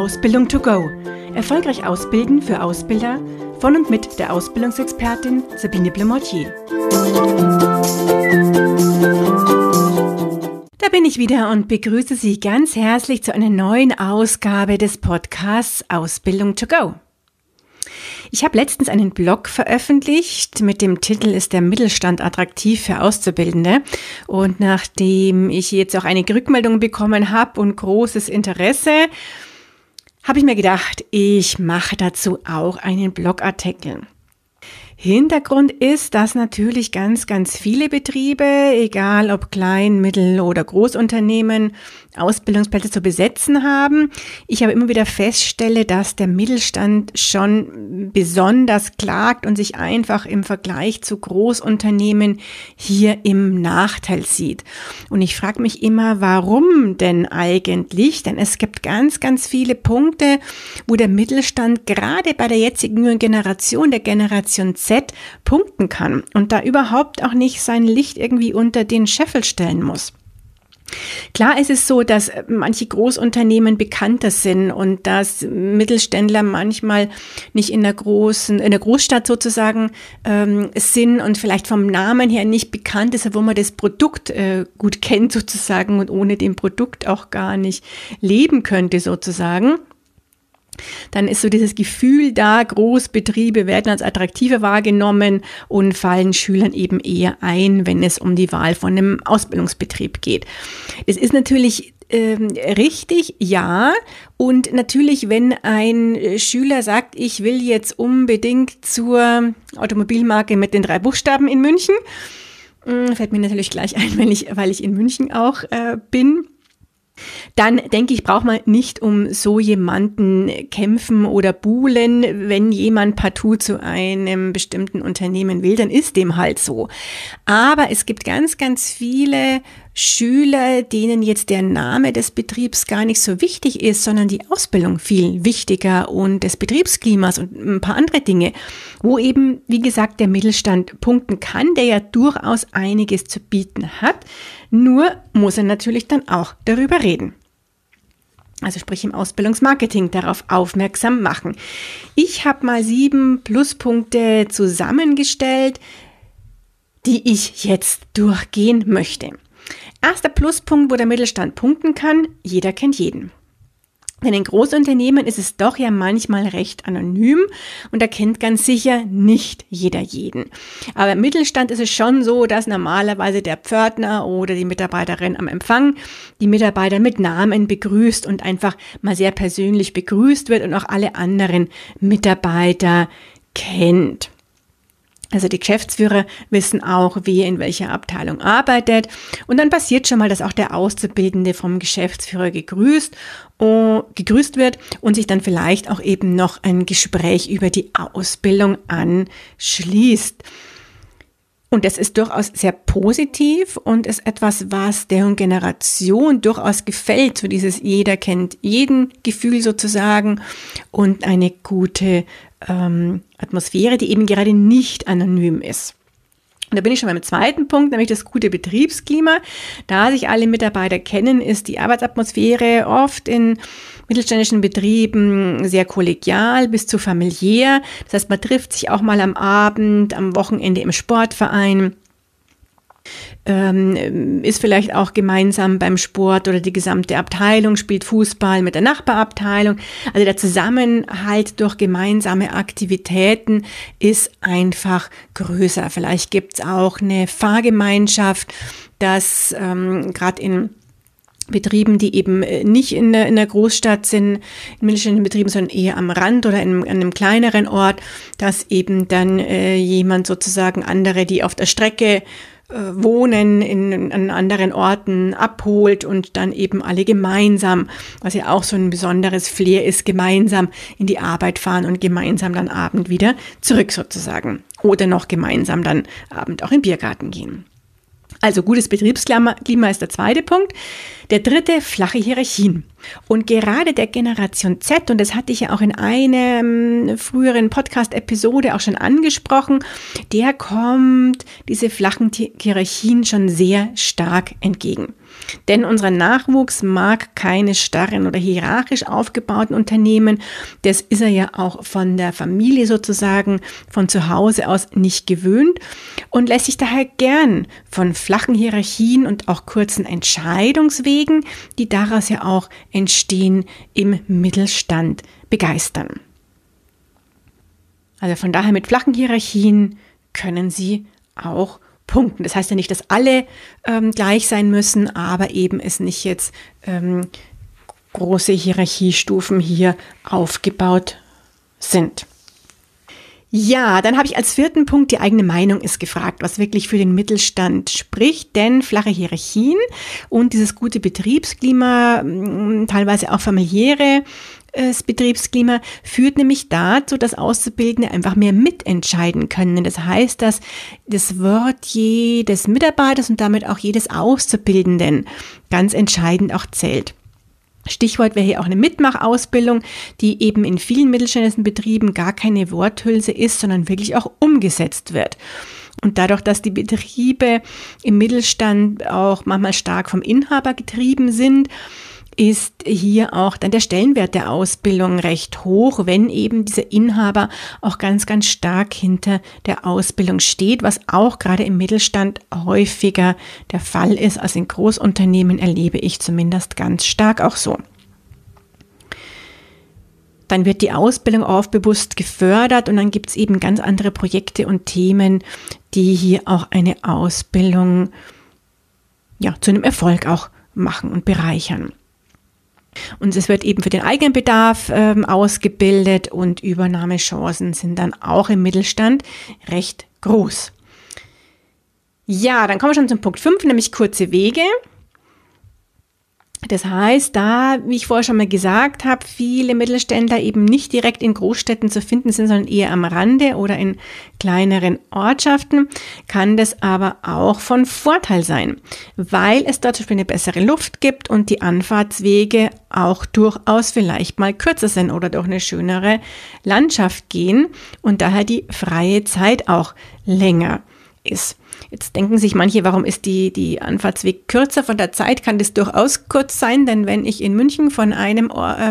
Ausbildung to go. Erfolgreich ausbilden für Ausbilder von und mit der Ausbildungsexpertin Sabine Blemortier. Da bin ich wieder und begrüße Sie ganz herzlich zu einer neuen Ausgabe des Podcasts Ausbildung to go. Ich habe letztens einen Blog veröffentlicht mit dem Titel „Ist der Mittelstand attraktiv für Auszubildende?" Und nachdem ich jetzt auch einige Rückmeldungen bekommen habe und großes Interesse, habe ich mir gedacht, ich mache dazu auch einen Blogartikel. Hintergrund ist, dass natürlich ganz viele Betriebe, egal ob Klein-, Mittel- oder Großunternehmen, Ausbildungsplätze zu besetzen haben. Ich aber immer wieder feststelle, dass der Mittelstand schon besonders klagt und sich einfach im Vergleich zu Großunternehmen hier im Nachteil sieht. Und ich frage mich immer, warum denn eigentlich? Denn es gibt ganz viele Punkte, wo der Mittelstand gerade bei der jetzigen jungen Generation, der Generation Z, punkten kann und da überhaupt auch nicht sein Licht irgendwie unter den Scheffel stellen muss. Klar ist es so, dass manche Großunternehmen bekannter sind und dass Mittelständler manchmal nicht in der Großstadt sozusagen sind und vielleicht vom Namen her nicht bekannt ist, wo man das Produkt gut kennt sozusagen und ohne dem Produkt auch gar nicht leben könnte sozusagen. Dann ist so dieses Gefühl da, Großbetriebe werden als attraktiver wahrgenommen und fallen Schülern eben eher ein, wenn es um die Wahl von einem Ausbildungsbetrieb geht. Es ist natürlich richtig, ja. Und natürlich, wenn ein Schüler sagt, ich will jetzt unbedingt zur Automobilmarke mit den 3 Buchstaben in München, fällt mir natürlich gleich ein, weil ich in München auch bin. Dann denke ich, braucht man nicht um so jemanden kämpfen oder buhlen. Wenn jemand partout zu einem bestimmten Unternehmen will, dann ist dem halt so. Aber es gibt ganz viele Schüler, denen jetzt der Name des Betriebs gar nicht so wichtig ist, sondern die Ausbildung viel wichtiger und des Betriebsklimas und ein paar andere Dinge, wo eben, wie gesagt, der Mittelstand punkten kann, der ja durchaus einiges zu bieten hat. Nur muss er natürlich dann auch darüber reden. Also sprich im Ausbildungsmarketing darauf aufmerksam machen. Ich habe mal 7 Pluspunkte zusammengestellt, die ich jetzt durchgehen möchte. Erster Pluspunkt, wo der Mittelstand punkten kann: jeder kennt jeden. Denn in Großunternehmen ist es doch ja manchmal recht anonym und da kennt ganz sicher nicht jeder jeden. Aber im Mittelstand ist es schon so, dass normalerweise der Pförtner oder die Mitarbeiterin am Empfang die Mitarbeiter mit Namen begrüßt und einfach mal sehr persönlich begrüßt wird und auch alle anderen Mitarbeiter kennt. Also die Geschäftsführer wissen auch, wer in welcher Abteilung arbeitet. Und dann passiert schon mal, dass auch der Auszubildende vom Geschäftsführer gegrüßt wird und sich dann vielleicht auch eben noch ein Gespräch über die Ausbildung anschließt. Und das ist durchaus sehr positiv und ist etwas, was der Generation durchaus gefällt. So dieses jeder kennt jeden Gefühl sozusagen und eine gute Atmosphäre, die eben gerade nicht anonym ist. Und da bin ich schon beim zweiten Punkt, nämlich das gute Betriebsklima. Da sich alle Mitarbeiter kennen, ist die Arbeitsatmosphäre oft in mittelständischen Betrieben sehr kollegial bis zu familiär. Das heißt, man trifft sich auch mal am Abend, am Wochenende im Sportverein, ist vielleicht auch gemeinsam beim Sport oder die gesamte Abteilung spielt Fußball mit der Nachbarabteilung. Also der Zusammenhalt durch gemeinsame Aktivitäten ist einfach größer. Vielleicht gibt's auch eine Fahrgemeinschaft, dass gerade in Betrieben, die eben nicht in der Großstadt sind, in mittelständischen Betrieben, sondern eher am Rand oder an einem kleineren Ort, dass eben dann jemand sozusagen andere, die auf der Strecke wohnen, an anderen Orten abholt und dann eben alle gemeinsam, was ja auch so ein besonderes Flair ist, gemeinsam in die Arbeit fahren und gemeinsam dann Abend wieder zurück sozusagen. Oder noch gemeinsam dann Abend auch im Biergarten gehen. Also gutes Betriebsklima ist der zweite Punkt. Der dritte, flache Hierarchien. Und gerade der Generation Z, und das hatte ich ja auch in einer früheren Podcast-Episode auch schon angesprochen, der kommt diese flachen Hierarchien schon sehr stark entgegen. Denn unser Nachwuchs mag keine starren oder hierarchisch aufgebauten Unternehmen. Das ist er ja auch von der Familie sozusagen, von zu Hause aus nicht gewöhnt und lässt sich daher gern von flachen Hierarchien und auch kurzen Entscheidungswegen, die daraus ja auch entstehen, im Mittelstand begeistern. Also von daher mit flachen Hierarchien können Sie auch punkten. Das heißt ja nicht, dass alle gleich sein müssen, aber eben es nicht jetzt große Hierarchiestufen hier aufgebaut sind. Ja, dann habe ich als 4. Punkt, die eigene Meinung ist gefragt, was wirklich für den Mittelstand spricht, denn flache Hierarchien und dieses gute Betriebsklima, teilweise auch familiäre Betriebsklima, führt nämlich dazu, dass Auszubildende einfach mehr mitentscheiden können. Das heißt, dass das Wort jedes Mitarbeiters und damit auch jedes Auszubildenden ganz entscheidend auch zählt. Stichwort wäre hier auch eine Mitmachausbildung, die eben in vielen mittelständischen Betrieben gar keine Worthülse ist, sondern wirklich auch umgesetzt wird. Und dadurch, dass die Betriebe im Mittelstand auch manchmal stark vom Inhaber getrieben sind, ist hier auch dann der Stellenwert der Ausbildung recht hoch, wenn eben dieser Inhaber auch ganz, ganz stark hinter der Ausbildung steht, was auch gerade im Mittelstand häufiger der Fall ist als in Großunternehmen, erlebe ich zumindest ganz stark auch so. Dann wird die Ausbildung oft bewusst gefördert und dann gibt es eben ganz andere Projekte und Themen, die hier auch eine Ausbildung zu einem Erfolg auch machen und bereichern. Und es wird eben für den eigenen Bedarf ausgebildet und Übernahmechancen sind dann auch im Mittelstand recht groß. Ja, dann kommen wir schon zum Punkt 5, nämlich kurze Wege. Das heißt, da, wie ich vorher schon mal gesagt habe, viele Mittelständler eben nicht direkt in Großstädten zu finden sind, sondern eher am Rande oder in kleineren Ortschaften, kann das aber auch von Vorteil sein, weil es dort zum Beispiel eine bessere Luft gibt und die Anfahrtswege auch durchaus vielleicht mal kürzer sind oder durch eine schönere Landschaft gehen und daher die freie Zeit auch länger ist. Jetzt denken sich manche, warum ist die Anfahrtsweg kürzer? Von der Zeit kann das durchaus kurz sein, denn wenn ich in München von einem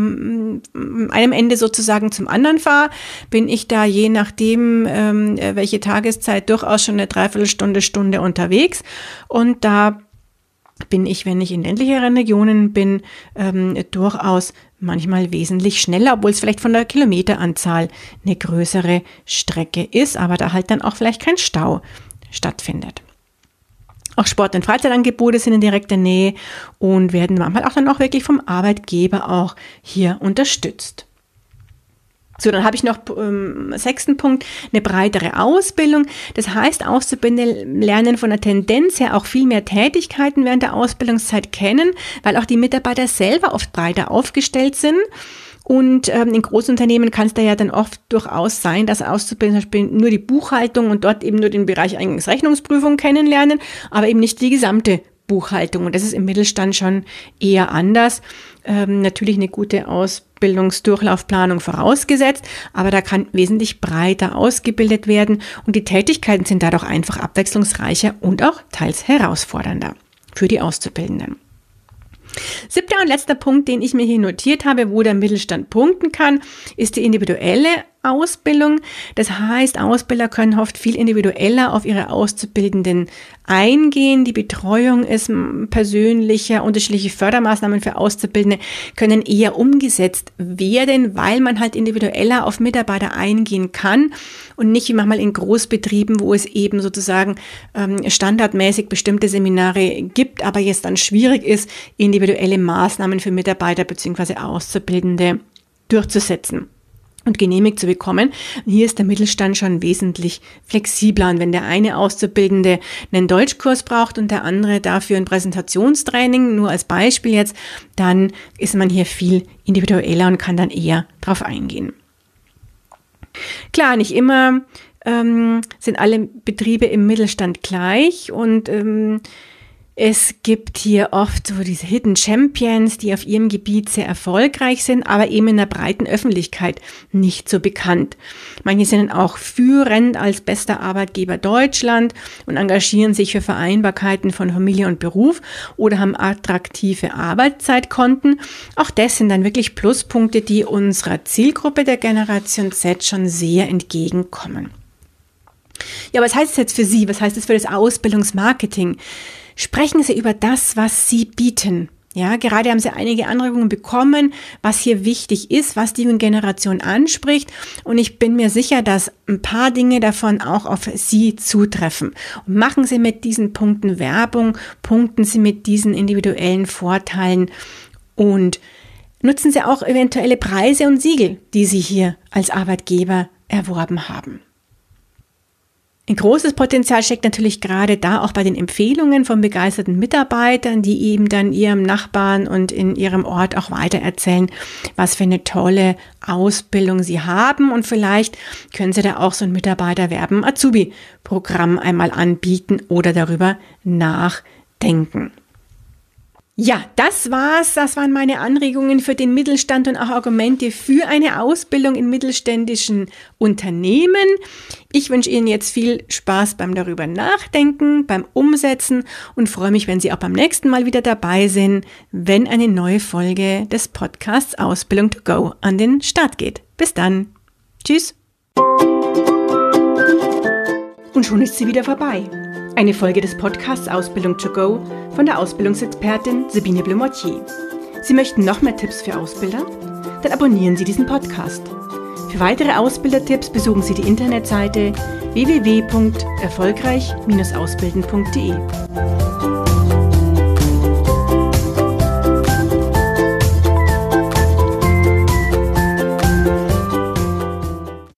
Ende sozusagen zum anderen fahre, bin ich da je nachdem, welche Tageszeit, durchaus schon eine Dreiviertelstunde, Stunde unterwegs. Und da bin ich, wenn ich in ländlicheren Regionen bin, durchaus manchmal wesentlich schneller, obwohl es vielleicht von der Kilometeranzahl eine größere Strecke ist, aber da halt dann auch vielleicht kein Stau stattfindet. Auch Sport- und Freizeitangebote sind in direkter Nähe und werden manchmal auch dann auch wirklich vom Arbeitgeber auch hier unterstützt. So, dann habe ich noch 6. Punkt, eine breitere Ausbildung. Das heißt, Auszubildende lernen von der Tendenz her auch viel mehr Tätigkeiten während der Ausbildungszeit kennen, weil auch die Mitarbeiter selber oft breiter aufgestellt sind. Und in Großunternehmen kann es da ja dann oft durchaus sein, dass Auszubildende zum Beispiel nur die Buchhaltung und dort eben nur den Bereich Eingangsrechnungsprüfung kennenlernen, aber eben nicht die gesamte Buchhaltung. Und das ist im Mittelstand schon eher anders. Natürlich eine gute Ausbildungsdurchlaufplanung vorausgesetzt, aber da kann wesentlich breiter ausgebildet werden und die Tätigkeiten sind dadurch einfach abwechslungsreicher und auch teils herausfordernder für die Auszubildenden. 7. und letzter Punkt, den ich mir hier notiert habe, wo der Mittelstand punkten kann, ist die individuelle Ausbildung. Das heißt, Ausbilder können oft viel individueller auf ihre Auszubildenden eingehen. Die Betreuung ist persönlicher, unterschiedliche Fördermaßnahmen für Auszubildende können eher umgesetzt werden, weil man halt individueller auf Mitarbeiter eingehen kann und nicht wie manchmal in Großbetrieben, wo es eben sozusagen standardmäßig bestimmte Seminare gibt, aber jetzt dann schwierig ist, individuelle Maßnahmen für Mitarbeiter bzw. Auszubildende durchzusetzen und genehmigt zu bekommen. Hier ist der Mittelstand schon wesentlich flexibler. Und wenn der eine Auszubildende einen Deutschkurs braucht und der andere dafür ein Präsentationstraining, nur als Beispiel jetzt, dann ist man hier viel individueller und kann dann eher drauf eingehen. Klar, nicht immer sind alle Betriebe im Mittelstand gleich und Es gibt hier oft so diese Hidden Champions, die auf ihrem Gebiet sehr erfolgreich sind, aber eben in der breiten Öffentlichkeit nicht so bekannt. Manche sind auch führend als bester Arbeitgeber Deutschland und engagieren sich für Vereinbarkeiten von Familie und Beruf oder haben attraktive Arbeitszeitkonten. Auch das sind dann wirklich Pluspunkte, die unserer Zielgruppe der Generation Z schon sehr entgegenkommen. Ja, was heißt es jetzt für Sie? Was heißt es für das Ausbildungsmarketing? Sprechen Sie über das, was Sie bieten. Ja, gerade haben Sie einige Anregungen bekommen, was hier wichtig ist, was die junge Generation anspricht. Und ich bin mir sicher, dass ein paar Dinge davon auch auf Sie zutreffen. Und machen Sie mit diesen Punkten Werbung, punkten Sie mit diesen individuellen Vorteilen und nutzen Sie auch eventuelle Preise und Siegel, die Sie hier als Arbeitgeber erworben haben. Ein großes Potenzial steckt natürlich gerade da auch bei den Empfehlungen von begeisterten Mitarbeitern, die eben dann ihrem Nachbarn und in ihrem Ort auch weitererzählen, was für eine tolle Ausbildung sie haben. Und vielleicht können Sie da auch so ein Mitarbeiterwerben-Azubi-Programm einmal anbieten oder darüber nachdenken. Ja, das war's. Das waren meine Anregungen für den Mittelstand und auch Argumente für eine Ausbildung in mittelständischen Unternehmen. Ich wünsche Ihnen jetzt viel Spaß beim darüber nachdenken, beim Umsetzen und freue mich, wenn Sie auch beim nächsten Mal wieder dabei sind, wenn eine neue Folge des Podcasts Ausbildung to go an den Start geht. Bis dann. Tschüss. Und schon ist sie wieder vorbei. Eine Folge des Podcasts Ausbildung to go von der Ausbildungsexpertin Sabine Blumottier. Sie möchten noch mehr Tipps für Ausbilder? Dann abonnieren Sie diesen Podcast. Für weitere Ausbildertipps besuchen Sie die Internetseite www.erfolgreich-ausbilden.de.